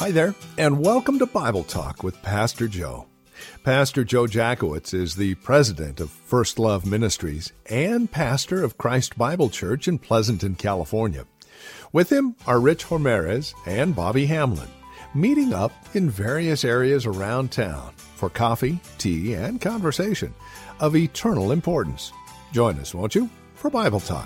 Hi there, and welcome to Bible Talk with Pastor Joe. Pastor Joe Jackowitz is the president of First Love Ministries and pastor of Christ Bible Church in Pleasanton, California. With him are Rich Ramirez and Bobby Hamlin, meeting up in various areas around town for coffee, tea, and conversation of eternal importance. Join us, won't you, for Bible Talk.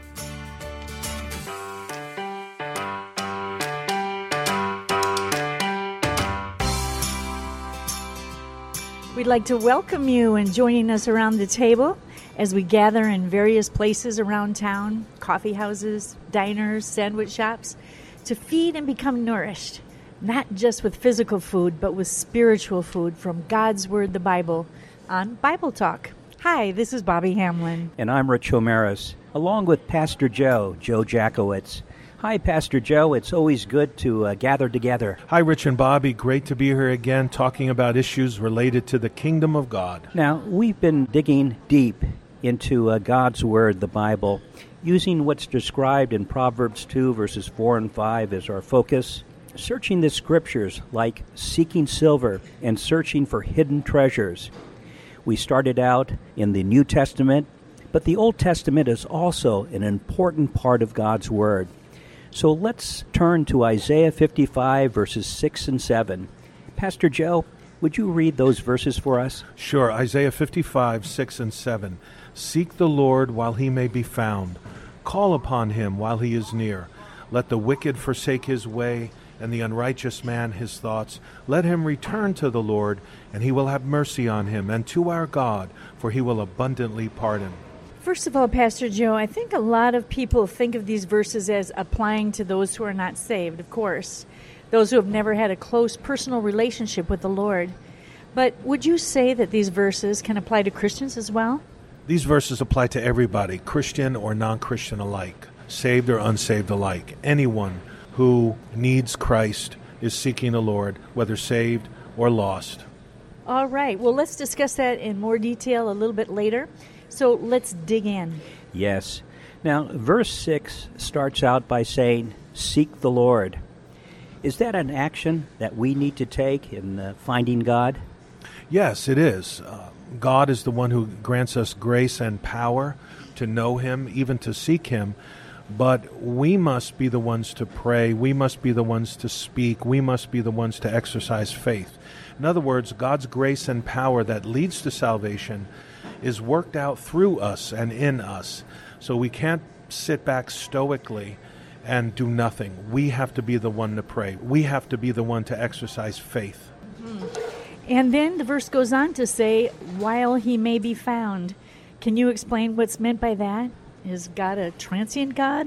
We'd like to welcome you in joining us around the table as we gather in various places around town, coffee houses, diners, sandwich shops, to feed and become nourished, not just with physical food, but with spiritual food from God's Word, the Bible, on Bible Talk. Hi, this is Bobby Hamlin. And I'm Rich Ramirez, along with Pastor Joe Jackowitz. Hi, Pastor Joe. It's always good to gather together. Hi, Rich and Bobby. Great to be here again talking about issues related to the kingdom of God. Now, we've been digging deep into God's Word, the Bible, using what's described in Proverbs 2, verses 4 and 5 as our focus, searching the Scriptures like seeking silver and searching for hidden treasures. We started out in the New Testament, but the Old Testament is also an important part of God's Word. So let's turn to Isaiah 55, verses 6 and 7. Pastor Joe, would you read those verses for us? Sure. Isaiah 55, 6 and 7. Seek the Lord while he may be found. Call upon him while he is near. Let the wicked forsake his way, and the unrighteous man his thoughts. Let him return to the Lord, and he will have mercy on him, and to our God, for he will abundantly pardon. First of all, Pastor Joe, I think a lot of people think of these verses as applying to those who are not saved, of course, those who have never had a close personal relationship with the Lord. But would you say that these verses can apply to Christians as well? These verses apply to everybody, Christian or non-Christian alike, saved or unsaved alike. Anyone who needs Christ is seeking the Lord, whether saved or lost. All right. Well, let's discuss that in more detail a little bit later. So let's dig in. Yes. Now, verse 6 starts out by saying, seek the Lord. Is that an action that we need to take in finding God? Yes, it is. God is the one who grants us grace and power to know him, even to seek him. But we must be the ones to pray. We must be the ones to speak. We must be the ones to exercise faith. In other words, God's grace and power that leads to salvation is worked out through us and in us. So we can't sit back stoically and do nothing. We have to be the one to pray. We have to be the one to exercise faith. Mm-hmm. And then the verse goes on to say, while he may be found. Can you explain what's meant by that? Is God a transient God?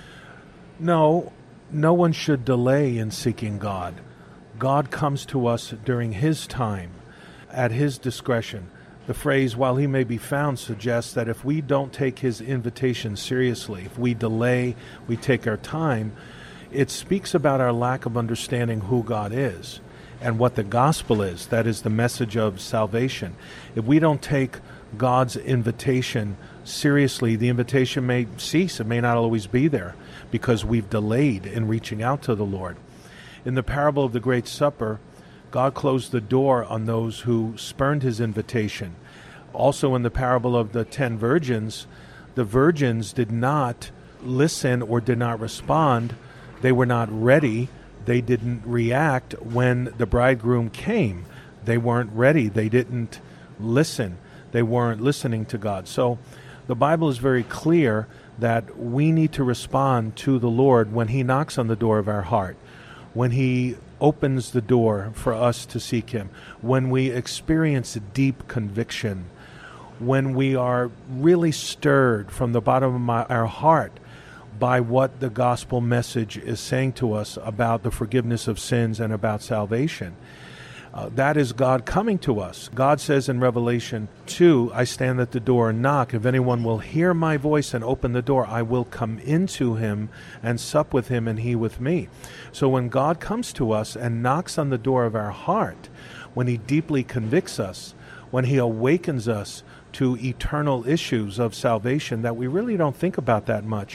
No one should delay in seeking God. God comes to us during his time, at his discretion. The phrase, while he may be found, suggests that if we don't take his invitation seriously, if we delay, we take our time, it speaks about our lack of understanding who God is and what the gospel is. That is the message of salvation. If we don't take God's invitation seriously, the invitation may cease. It may not always be there because we've delayed in reaching out to the Lord. In the parable of the Great Supper, God closed the door on those who spurned his invitation. Also in the parable of the 10 virgins, the virgins did not listen or did not respond. They were not ready. They didn't react when the bridegroom came. They weren't ready. They didn't listen. They weren't listening to God. So the Bible is very clear that we need to respond to the Lord when he knocks on the door of our heart, when he opens the door for us to seek him, when we experience deep conviction, when we are really stirred from the bottom of our heart by what the gospel message is saying to us about the forgiveness of sins and about salvation. That is God coming to us. God says in Revelation 2, I stand at the door and knock. If anyone will hear my voice and open the door, I will come into him and sup with him and he with me. So when God comes to us and knocks on the door of our heart, when he deeply convicts us, when he awakens us to eternal issues of salvation that we really don't think about that much,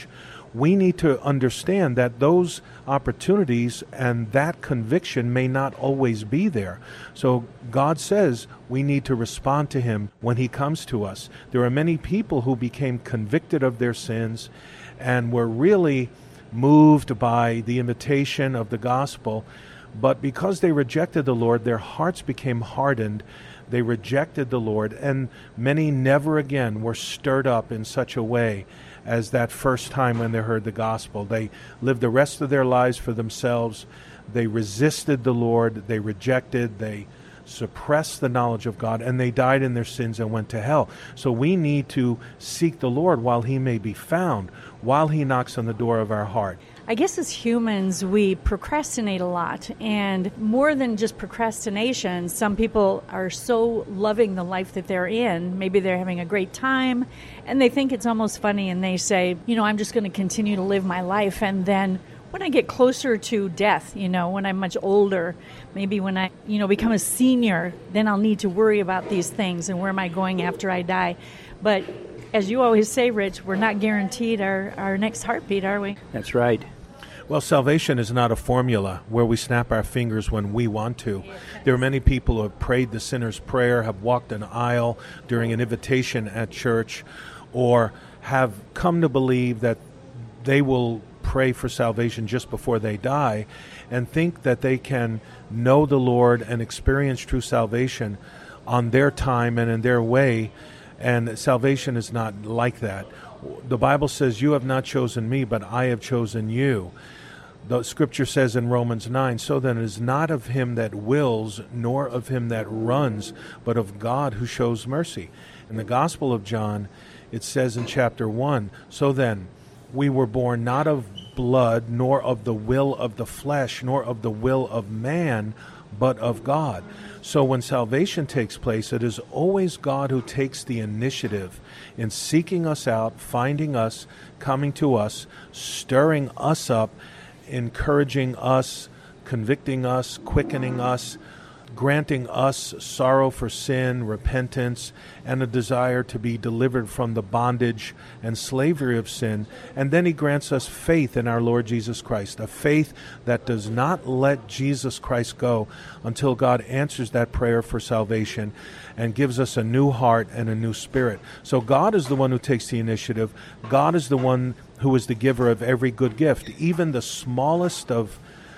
we need to understand that those opportunities and that conviction may not always be there. So God says we need to respond to him when he comes to us. There are many people who became convicted of their sins and were really moved by the invitation of the gospel, but because they rejected the Lord, their hearts became hardened. They rejected the Lord, and many never again were stirred up in such a way as that first time when they heard the gospel. They lived the rest of their lives for themselves. They resisted the Lord. They rejected. They suppressed the knowledge of God, and they died in their sins and went to hell. So we need to seek the Lord while he may be found, while he knocks on the door of our heart. I guess as humans, we procrastinate a lot, and more than just procrastination, some people are so loving the life that they're in. Maybe they're having a great time, and they think it's almost funny, and they say, I'm just going to continue to live my life, and then when I get closer to death, when I'm much older, maybe when I, become a senior, then I'll need to worry about these things, and where am I going after I die? But as you always say, Rich, we're not guaranteed our next heartbeat, are we? That's right. Well, salvation is not a formula where we snap our fingers when we want to. There are many people who have prayed the sinner's prayer, have walked an aisle during an invitation at church, or have come to believe that they will pray for salvation just before they die and think that they can know the Lord and experience true salvation on their time and in their way. And salvation is not like that. The Bible says, you have not chosen me, but I have chosen you. The scripture says in Romans 9, so then it is not of him that wills, nor of him that runs, but of God who shows mercy. In the Gospel of John, it says in chapter 1, so then we were born not of blood, nor of the will of the flesh, nor of the will of man, but of God. So when salvation takes place, it is always God who takes the initiative in seeking us out, finding us, coming to us, stirring us up, encouraging us, convicting us, quickening us, granting us sorrow for sin, repentance, and a desire to be delivered from the bondage and slavery of sin. And then he grants us faith in our Lord Jesus Christ, a faith that does not let Jesus Christ go until God answers that prayer for salvation and gives us a new heart and a new spirit. So God is the one who takes the initiative. God is the one who is the giver of every good gift. Even the smallest of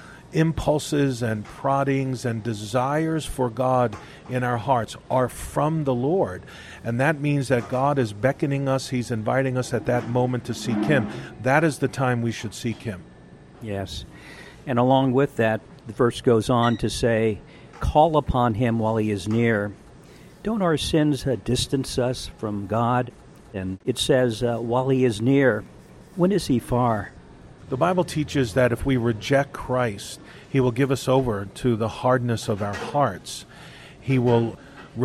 impulses and proddings and desires for God in our hearts are from the Lord. And that means that God is beckoning us. He's inviting us at that moment to seek him. That is the time we should seek him. Yes. And along with that, the verse goes on to say, call upon him while he is near. Don't our sins distance us from God? And it says, while he is near. When is he far? The Bible teaches that if we reject Christ, he will give us over to the hardness of our hearts. He will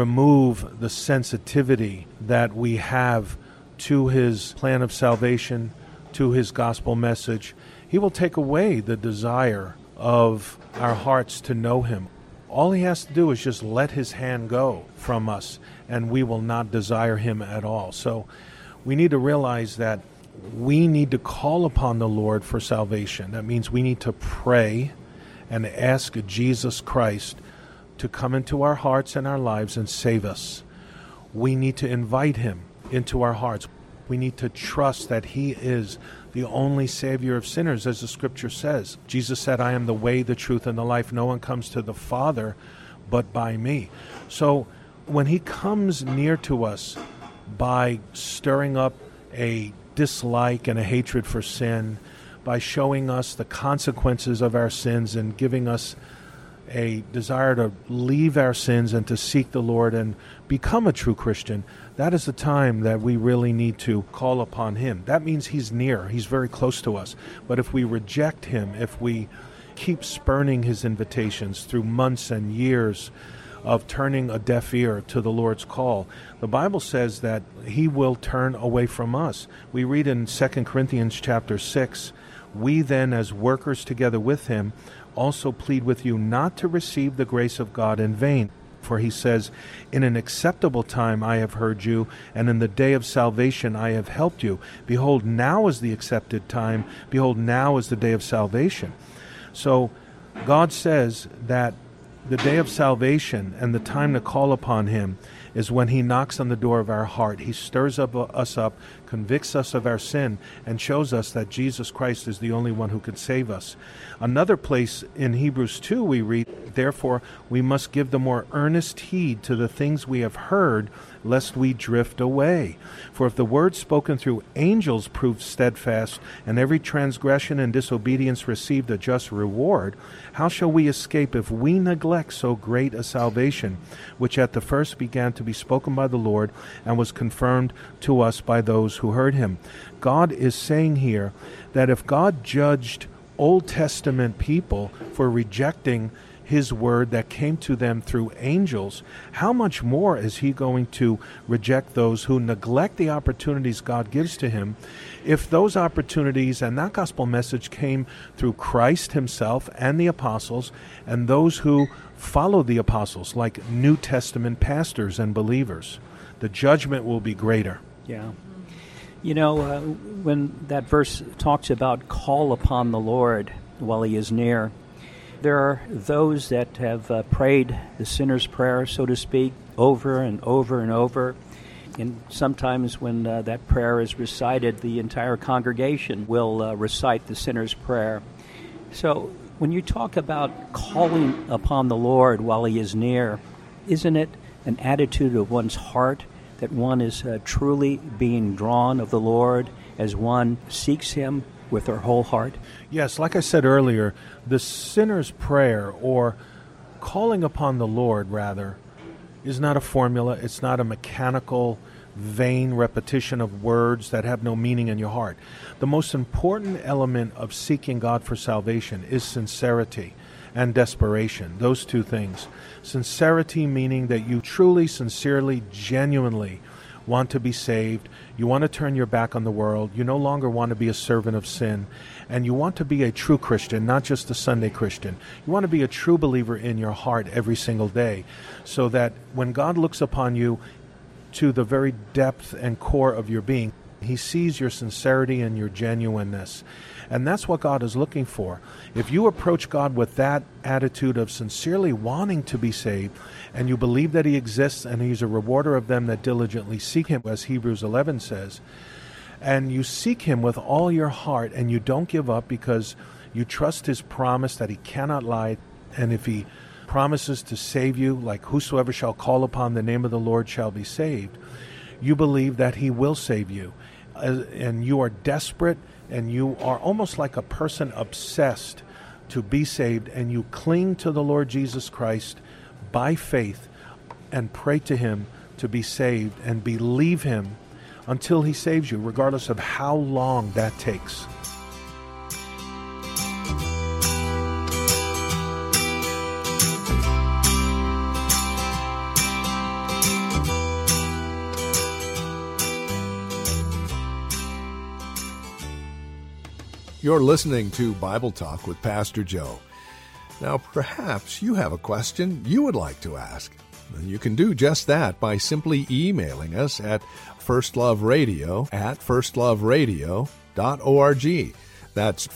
remove the sensitivity that we have to his plan of salvation, to his gospel message. He will take away the desire of our hearts to know him. All he has to do is just let his hand go from us, and we will not desire him at all. So we need to realize that we need to call upon the Lord for salvation. That means we need to pray and ask Jesus Christ to come into our hearts and our lives and save us. We need to invite him into our hearts. We need to trust that he is the only Savior of sinners, as the Scripture says. Jesus said, I am the way, the truth, and the life. No one comes to the Father but by me. So when he comes near to us by stirring up a dislike and a hatred for sin, by showing us the consequences of our sins and giving us a desire to leave our sins and to seek the Lord and become a true Christian, that is the time that we really need to call upon him. That means he's near. He's very close to us. But if we reject him, if we keep spurning his invitations through months and years of turning a deaf ear to the Lord's call, the Bible says that he will turn away from us. We read in 2 Corinthians chapter 6, we then, as workers together with him, also plead with you not to receive the grace of God in vain. For he says, in an acceptable time I have heard you, and in the day of salvation I have helped you. Behold, now is the accepted time. Behold, now is the day of salvation. So God says that the day of salvation and the time to call upon him is when he knocks on the door of our heart. He stirs us up, convicts us of our sin, and shows us that Jesus Christ is the only one who could save us. Another place in Hebrews 2 we read, therefore we must give the more earnest heed to the things we have heard, lest we drift away. For if the word spoken through angels proved steadfast, and every transgression and disobedience received a just reward, how shall we escape if we neglect so great a salvation, which at the first began to be spoken by the Lord, and was confirmed to us by those who heard him? God is saying here that if God judged Old Testament people for rejecting his word that came to them through angels, how much more is he going to reject those who neglect the opportunities God gives to him, if those opportunities and that gospel message came through Christ himself and the apostles and those who follow the apostles, like New Testament pastors and believers? The judgment will be greater. Yeah. You know, when that verse talks about call upon the Lord while he is near, there are those that have prayed the sinner's prayer, so to speak, over and over and over. And sometimes when that prayer is recited, the entire congregation will recite the sinner's prayer. So when you talk about calling upon the Lord while he is near, isn't it an attitude of one's heart that one is truly being drawn of the Lord as one seeks him with their whole heart? Yes, like I said earlier, the sinner's prayer, or calling upon the Lord, rather, is not a formula. It's not a mechanical, vain repetition of words that have no meaning in your heart. The most important element of seeking God for salvation is sincerity and desperation, those two things. Sincerity meaning that you truly, sincerely, genuinely want to be saved. You want to turn your back on the world. You no longer want to be a servant of sin. And you want to be a true Christian, not just a Sunday Christian. You want to be a true believer in your heart every single day, so that when God looks upon you to the very depth and core of your being, he sees your sincerity and your genuineness. And that's what God is looking for. If you approach God with that attitude of sincerely wanting to be saved, and you believe that he exists and he's a rewarder of them that diligently seek him, as Hebrews 11 says, and you seek him with all your heart, and you don't give up because you trust his promise that he cannot lie, and if he promises to save you, like whosoever shall call upon the name of the Lord shall be saved, you believe that he will save you. And you are desperate, and you are almost like a person obsessed to be saved, and you cling to the Lord Jesus Christ by faith and pray to him to be saved and believe him until he saves you, regardless of how long that takes. You're listening to Bible Talk with Pastor Joe. Now, perhaps you have a question you would like to ask. You can do just that by simply emailing us at firstloveradio@firstloveradio.org. That's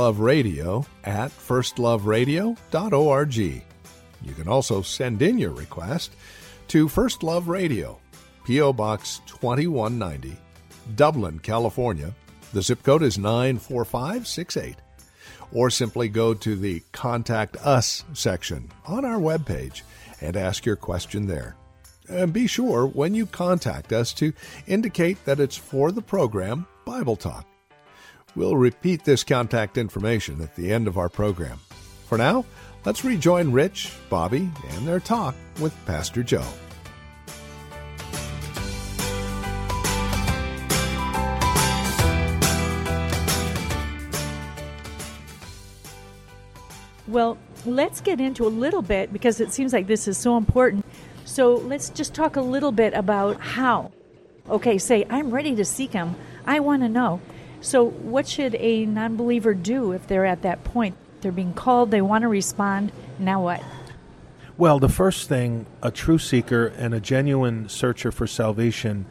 firstloveradio@firstloveradio.org. You can also send in your request to First Love Radio, P.O. Box 2190, Dublin, California. The zip code is 94568. Or simply go to the Contact Us section on our webpage and ask your question there. And be sure when you contact us to indicate that it's for the program Bible Talk. We'll repeat this contact information at the end of our program. For now, let's rejoin Rich, Bobby, and their talk with Pastor Joe. Well, let's get into a little bit, because it seems like this is so important. So let's just talk a little bit about how. Okay, say, I'm ready to seek him. I want to know. So what should a non-believer do if they're at that point? They're being called, they want to respond. Now what? Well, the first thing a true seeker and a genuine searcher for salvation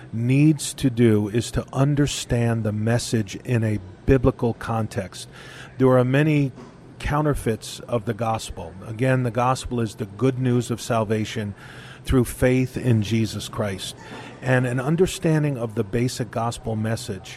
needs to do is to understand the message in a biblical context. There are many counterfeits of the gospel. Again, the gospel is the good news of salvation through faith in Jesus Christ. And an understanding of the basic gospel message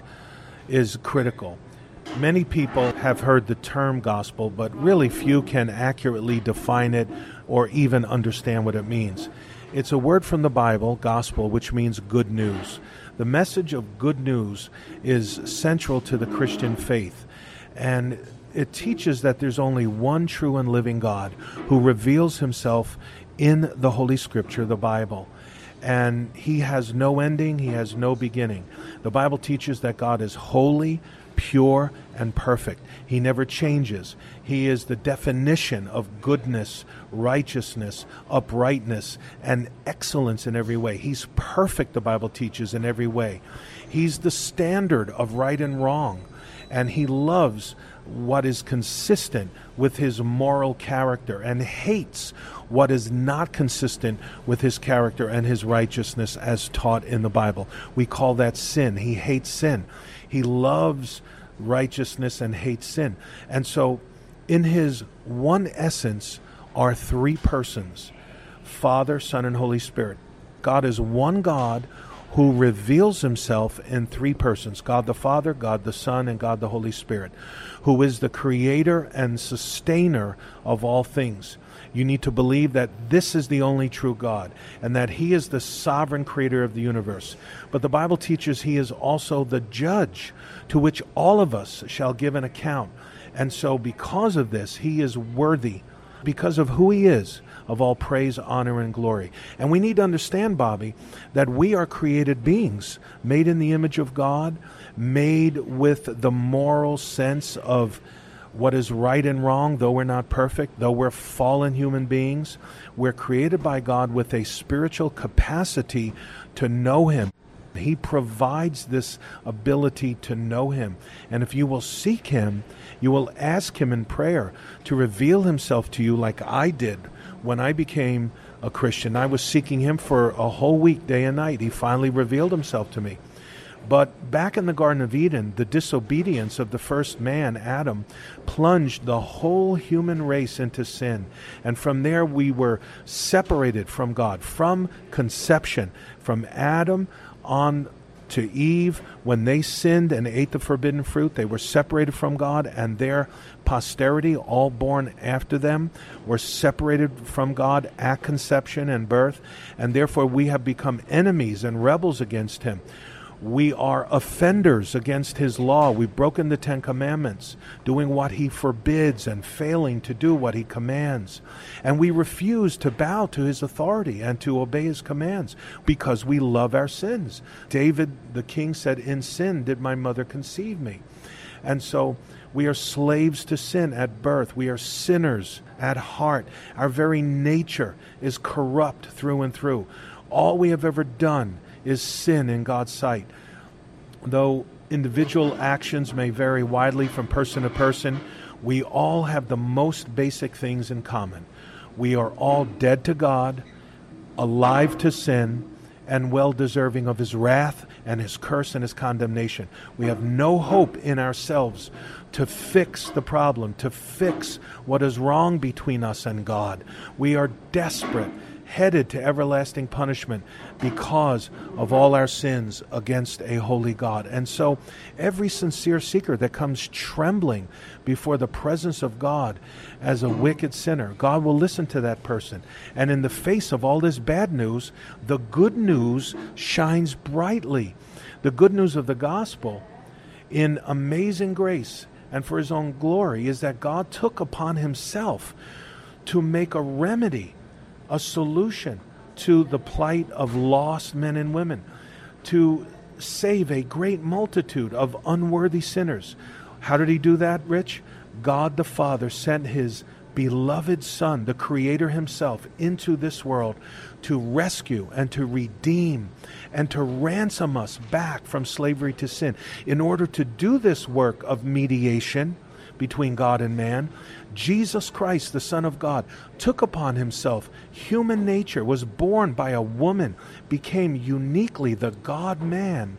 is critical. Many people have heard the term gospel, but really few can accurately define it or even understand what it means. It's a word from the Bible, gospel, which means good news. The message of good news is central to the Christian faith, and it teaches that there's only one true and living God who reveals himself in the Holy Scripture, the Bible. And he has no ending, he has no beginning. The Bible teaches that God is holy, pure, and perfect. He never changes. He is the definition of goodness, righteousness, uprightness, and excellence in every way. He's perfect, the Bible teaches, in every way. He's the standard of right and wrong, and he loves what is consistent with his moral character and hates what is not consistent with his character and his righteousness as taught in the Bible. We call that sin. He hates sin. He loves righteousness and hates sin. And so in his one essence are three persons: Father, Son, and Holy Spirit. God is one God who reveals himself in three persons: God the Father, God the Son, and God the Holy Spirit, who is the creator and sustainer of all things. You need to believe that this is the only true God and that he is the sovereign creator of the universe. But the Bible teaches he is also the judge to which all of us shall give an account. And so because of this, he is worthy, because of who he is, of all praise, honor, and glory. And we need to understand, Bobby, that we are created beings, made in the image of God, made with the moral sense of what is right and wrong. Though we're not perfect, though we're fallen human beings, we're created by God with a spiritual capacity to know him. He provides this ability to know him. And if you will seek him, you will ask him in prayer to reveal himself to you, like I did when I became a Christian. I was seeking him for a whole week, day and night. He finally revealed himself to me. But back in the Garden of Eden, the disobedience of the first man, Adam, plunged the whole human race into sin. And from there we were separated from God, from conception, from Adam on to Eve. When they sinned and ate the forbidden fruit, they were separated from God, and their posterity, all born after them, were separated from God at conception and birth, and therefore we have become enemies and rebels against him. We are offenders against his law. We've broken the Ten Commandments, doing what he forbids and failing to do what he commands. And we refuse to bow to his authority and to obey his commands because we love our sins. David, the king, said, "In sin did my mother conceive me." And so we are slaves to sin at birth. We are sinners at heart. Our very nature is corrupt through and through. All we have ever done is sin in God's sight. Though individual actions may vary widely from person to person, we all have the most basic things in common. We are all dead to God, alive to sin, and well deserving of his wrath and his curse and his condemnation. We have no hope in ourselves to fix the problem, to fix what is wrong between us and God. We are desperate, headed to everlasting punishment because of all our sins against a holy God. And so every sincere seeker that comes trembling before the presence of God as a wicked sinner, God will listen to that person. And in the face of all this bad news, the good news shines brightly. The good news of the gospel, in amazing grace and for his own glory, is that God took upon himself to make a remedy, a solution to the plight of lost men and women, to save a great multitude of unworthy sinners. How did he do that, Rich? God the Father sent his beloved Son, the Creator himself, into this world to rescue and to redeem and to ransom us back from slavery to sin. In order to do this work of mediation between God and man. Jesus Christ, the Son of God, took upon himself human nature, was born by a woman, became uniquely the God-man,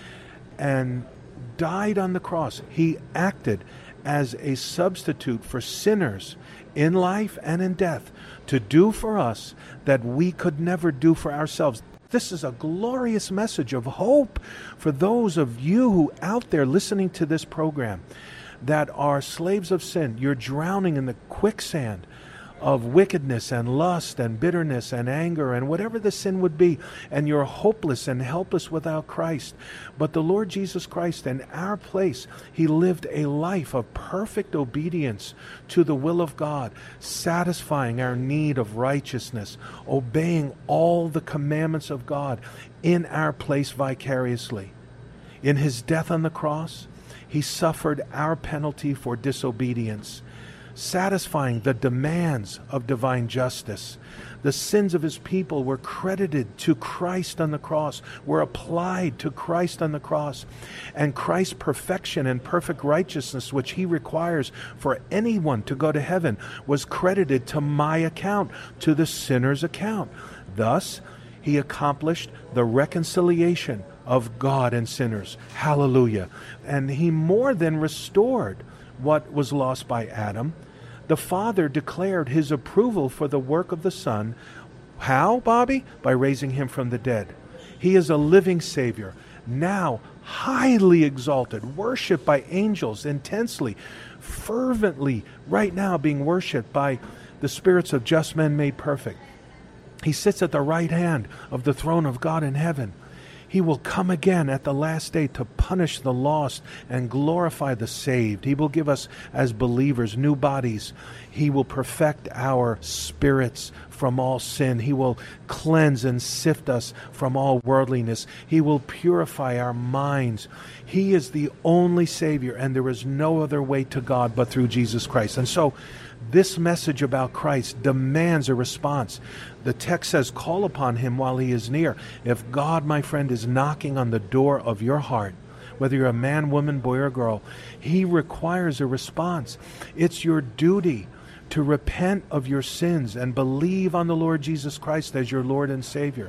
and died on the cross. He acted as a substitute for sinners in life and in death to do for us that we could never do for ourselves. This is a glorious message of hope for those of you who out there listening to this program that are slaves of sin. You're drowning in the quicksand of wickedness and lust and bitterness and anger and whatever the sin would be, and you're hopeless and helpless without Christ. But the Lord Jesus Christ, in our place, he lived a life of perfect obedience to the will of God, satisfying our need of righteousness, obeying all the commandments of God in our place vicariously. In his death on the cross, he suffered our penalty for disobedience, satisfying the demands of divine justice. The sins of his people were credited to Christ on the cross, were applied to Christ on the cross. And Christ's perfection and perfect righteousness, which he requires for anyone to go to heaven, was credited to my account, to the sinner's account. Thus, he accomplished the reconciliation of God and sinners. Hallelujah. And he more than restored what was lost by Adam. The Father declared his approval for the work of the Son. How, Bobby? By raising him from the dead. He is a living Savior, now highly exalted, worshipped by angels intensely, fervently, right now being worshipped by the spirits of just men made perfect. He sits at the right hand of the throne of God in heaven. He will come again at the last day to punish the lost and glorify the saved. He will give us, as believers, new bodies. He will perfect our spirits from all sin. He will cleanse and sift us from all worldliness. He will purify our minds. He is the only Savior, and there is no other way to God but through Jesus Christ. And so, this message about Christ demands a response. The text says, call upon him while he is near. If God, my friend, is knocking on the door of your heart, whether you're a man, woman, boy, or girl, he requires a response. It's your duty to repent of your sins and believe on the Lord Jesus Christ as your Lord and Savior.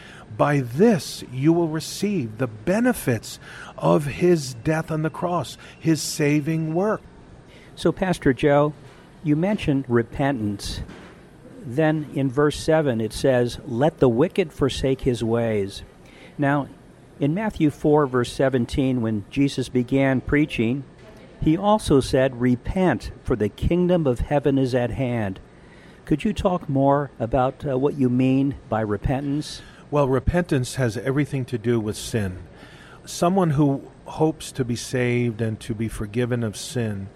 By this, you will receive the benefits of his death on the cross, his saving work. So, Pastor Joe, you mentioned repentance. Then in verse 7 it says, let the wicked forsake his ways. Now, in Matthew 4, verse 17, when Jesus began preaching, he also said, repent, for the kingdom of heaven is at hand. Could you talk more about what you mean by repentance? Well, repentance has everything to do with sin. Someone who hopes to be saved and to be forgiven of sin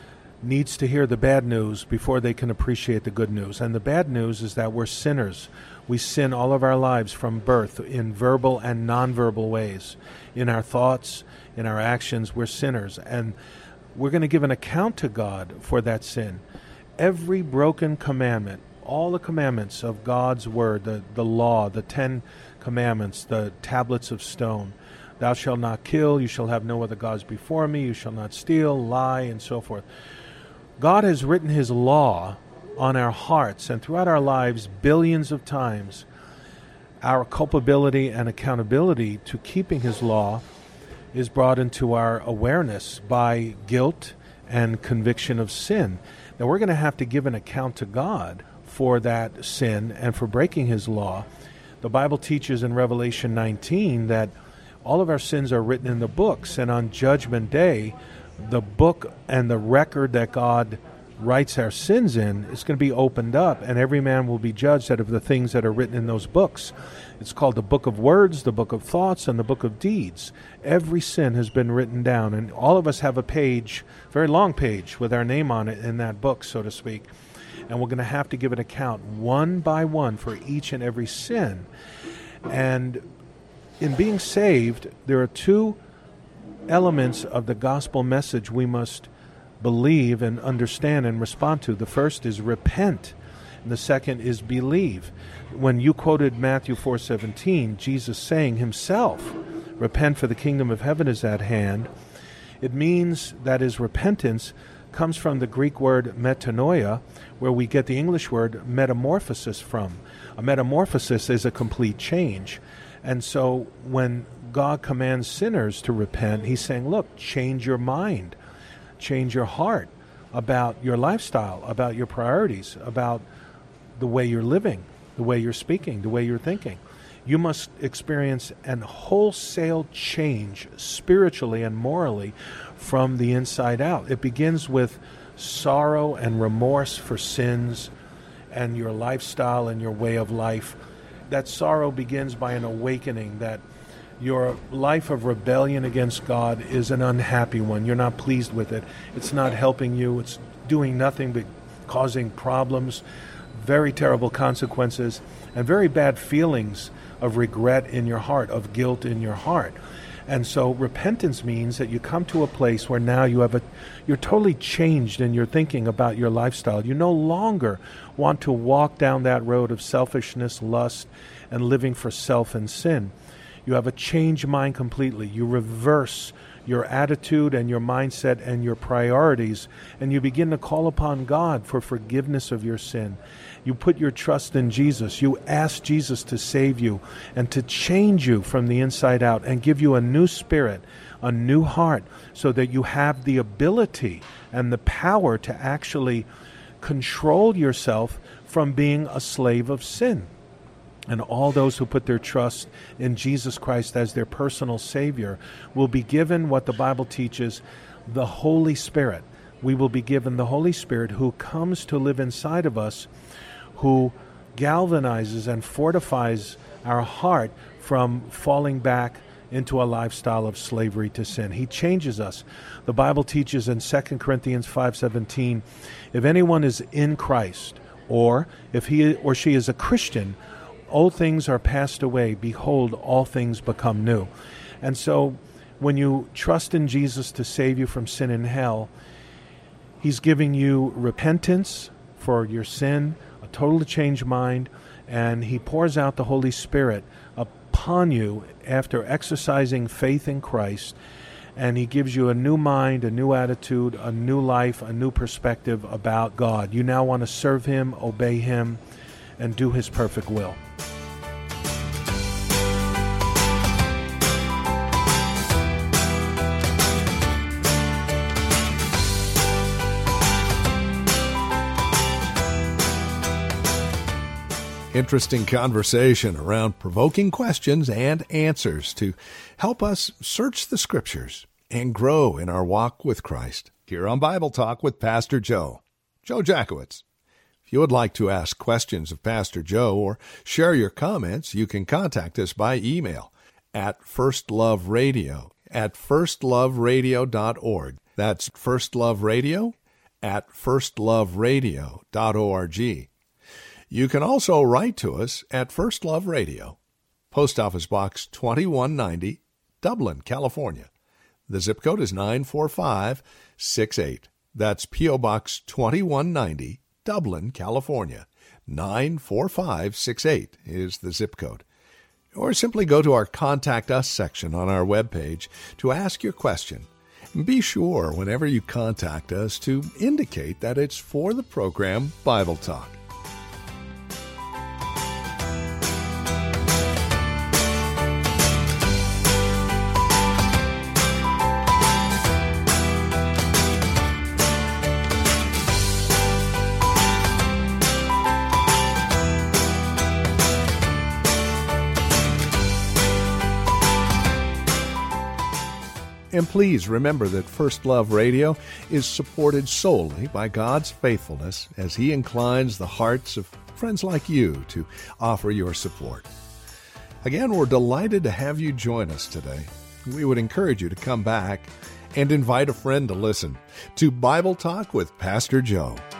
needs to hear the bad news before they can appreciate the good news. And the bad news is that we're sinners. We sin all of our lives from birth in verbal and nonverbal ways. In our thoughts, in our actions, we're sinners. And we're going to give an account to God for that sin. Every broken commandment, all the commandments of God's word, the law, the 10 commandments, the tablets of stone, thou shalt not kill, you shall have no other gods before me, you shall not steal, lie, and so forth. God has written his law on our hearts, and throughout our lives, billions of times, our culpability and accountability to keeping his law is brought into our awareness by guilt and conviction of sin. Now, we're going to have to give an account to God for that sin and for breaking his law. The Bible teaches in Revelation 19 that all of our sins are written in the books, and on Judgment Day, the book and the record that God writes our sins in is going to be opened up, and every man will be judged out of the things that are written in those books. It's called the book of words, the book of thoughts, and the book of deeds. Every sin has been written down, and all of us have a page, very long page, with our name on it in that book, so to speak. And we're going to have to give an account one by one for each and every sin. And in being saved, there are two elements of the gospel message we must believe and understand and respond to. The first is repent, and the second is believe. When you quoted Matthew 4:17, Jesus saying himself, repent for the kingdom of heaven is at hand, it means that his repentance comes from the Greek word metanoia, where we get the English word metamorphosis from. A metamorphosis is a complete change. And so when God commands sinners to repent, he's saying, look, change your mind, change your heart about your lifestyle, about your priorities, about the way you're living, the way you're speaking, the way you're thinking. You must experience an wholesale change spiritually and morally from the inside out. It begins with sorrow and remorse for sins and your lifestyle and your way of life. That sorrow begins by an awakening that your life of rebellion against God is an unhappy one. You're not pleased with it. It's not helping you. It's doing nothing but causing problems, very terrible consequences, and very bad feelings of regret in your heart, of guilt in your heart. And so repentance means that you come to a place where now you're totally changed in your thinking about your lifestyle. You no longer want to walk down that road of selfishness, lust, and living for self and sin. You have a changed mind completely. You reverse your attitude and your mindset and your priorities, and you begin to call upon God for forgiveness of your sin. You put your trust in Jesus. You ask Jesus to save you and to change you from the inside out and give you a new spirit, a new heart, so that you have the ability and the power to actually control yourself from being a slave of sin. And all those who put their trust in Jesus Christ as their personal Savior will be given what the Bible teaches, the Holy Spirit. We will be given the Holy Spirit who comes to live inside of us, who galvanizes and fortifies our heart from falling back into a lifestyle of slavery to sin. He changes us. The Bible teaches in 2 Corinthians 5:17, if anyone is in Christ, or if he or she is a Christian, old things are passed away. Behold, all things become new. And so when you trust in Jesus to save you from sin and hell, he's giving you repentance for your sin, a total changed mind, and he pours out the Holy Spirit upon you after exercising faith in Christ, and he gives you a new mind, a new attitude, a new life, a new perspective about God. You now want to serve him, obey him, and do his perfect will. Interesting conversation around provoking questions and answers to help us search the Scriptures and grow in our walk with Christ. Here on Bible Talk with Pastor Joe Jackowitz. If you would like to ask questions of Pastor Joe or share your comments, you can contact us by email at firstloveradio@firstloveradio.org. That's firstloveradio@firstloveradio.org. You can also write to us at First Love Radio, Post Office Box 2190, Dublin, California. The zip code is 94568. That's P.O. Box 2190, Dublin, California. 94568 is the zip code. Or simply go to our Contact Us section on our webpage to ask your question. And be sure, whenever you contact us, to indicate that it's for the program Bible Talk. And please remember that First Love Radio is supported solely by God's faithfulness as he inclines the hearts of friends like you to offer your support. Again, we're delighted to have you join us today. We would encourage you to come back and invite a friend to listen to Bible Talk with Pastor Joe.